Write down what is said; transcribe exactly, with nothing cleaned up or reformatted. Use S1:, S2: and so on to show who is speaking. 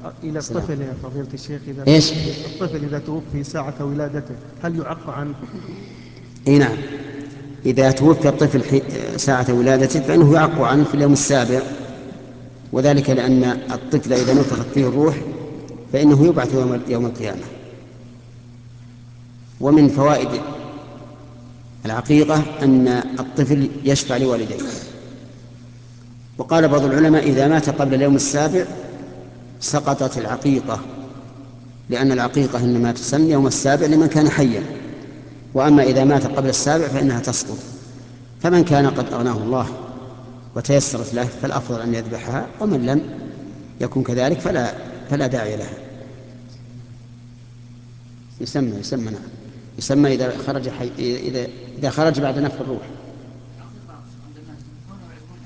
S1: إلى
S2: السلام.
S1: الطفل يا فضيلة الشيخ، إذا
S2: إيش؟
S1: الطفل إذا توفي ساعة ولادته هل يعق عنه؟
S2: اي نعم، إذا توفي الطفل حي- ساعة ولادته فإنه يعق عنه في اليوم السابع، وذلك لأن الطفل إذا نفخت فيه الروح فإنه يبعث يوم يوم القيامة. ومن فوائد العقيقة أن الطفل يشفع لوالديه. وقال بعض العلماء إذا مات قبل اليوم السابع سقطت العقيقة، لأن العقيقة إنما تسن يوم السابع لمن كان حيا، وأما إذا مات قبل السابع فإنها تسقط. فمن كان قد أغناه الله وتيسرت له فالأفضل أن يذبحها، ومن لم يكن كذلك فلا فلا داعي لها. يسمى يسمى نعم، يسمى إذا خرج حي... إذا إذا خرج بعد نفخ الروح.